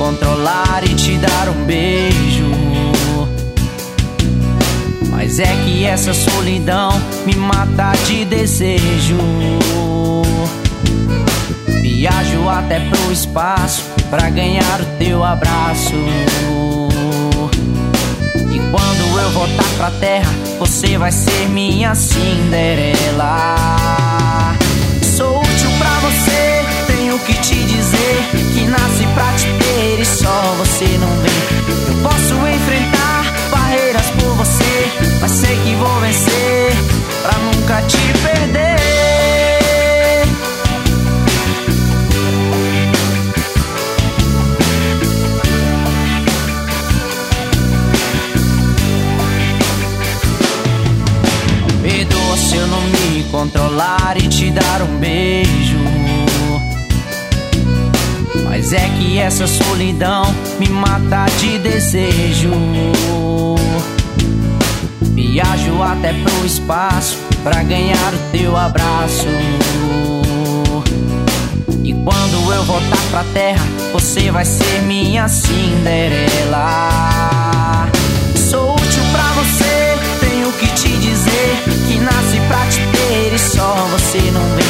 controlar e te dar um beijo. Mas é que essa solidão me mata de desejo. Viajo até pro espaço pra ganhar o teu abraço. E quando eu voltar pra terra, você vai ser minha Cinderela. Sou útil pra você, tenho que te dizer que nasci pra te ter e só você não vem. Eu posso enfrentar barreiras por você, mas sei que vou vencer pra nunca te perder. Perdoa se eu não me controlar e te dar um beijo. Mas é que essa solidão me mata de desejo. Viajo até pro espaço pra ganhar o teu abraço. E quando eu voltar pra terra, você vai ser minha Cinderela. Sou útil pra você, tenho que te dizer que nasci pra te ter e só você não vê.